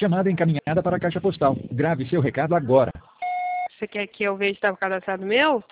Chamada encaminhada para a caixa postal. Grave seu recado agora. Você quer que eu veja se estava cadastrado meu?